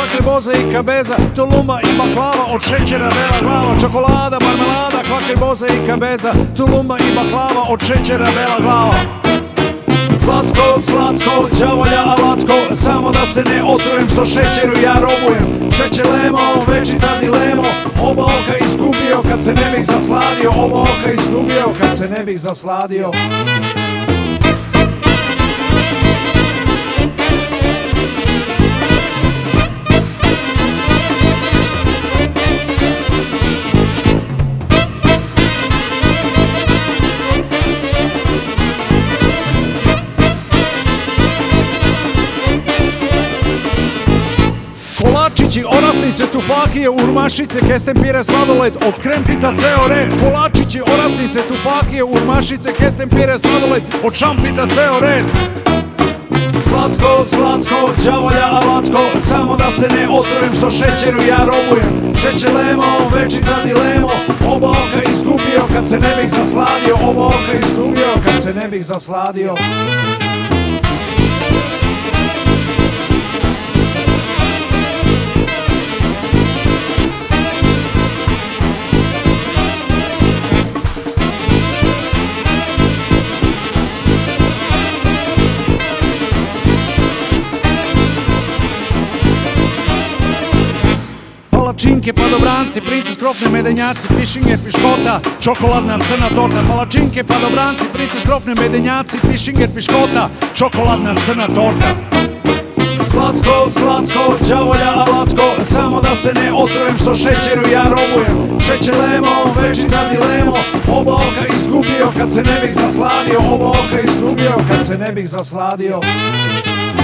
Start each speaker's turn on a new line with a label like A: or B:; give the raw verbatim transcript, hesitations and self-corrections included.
A: kvakli, boze i kabeza, tulumba i baklava, od šećera bela glava, čokolada, marmelada, kvakli, boze i kabeza, tulumba i baklava, od šećera bela glava. Slatko, slatko, đavolja alatko, samo da se ne otrujem što šećeru ja robujem. Šećer lemo, večita dilemo, oba oka izgubio kad se ne bih zasladio, oba oka izgubio kad se ne bih zasladio. Kolačići, orasnice, tufakije, urmašice, kestempire, sladoled, od krempita ceo red. Kolačići, orasnice, tufakije, urmašice, kestempire, sladoled, od šampita ceo red. Slatko, slatko, đavolja alatko, samo da se ne otrujem što šećeru ja robujem. Šećer lemo, večita dilemo, oba oka izgubio kad se ne bih zasladio, oba oka izgubio kad se ne bih zasladio. Palačinke, padobranci, princes krofne, medenjaci, fišinger, piškota, čokoladna crna torta. Palačinke, padobranci, princes krofne, medenjaci, fišinger, piškota, čokoladna crna torta. Slatko, slatko, đavolja alatko, samo da se ne otrujem što šećeru ja robujem. Šećer lemo, večita dilemo, oba oka izgubio kad se ne bih zasladio, oba oka izgubio kad se ne bih zasladio.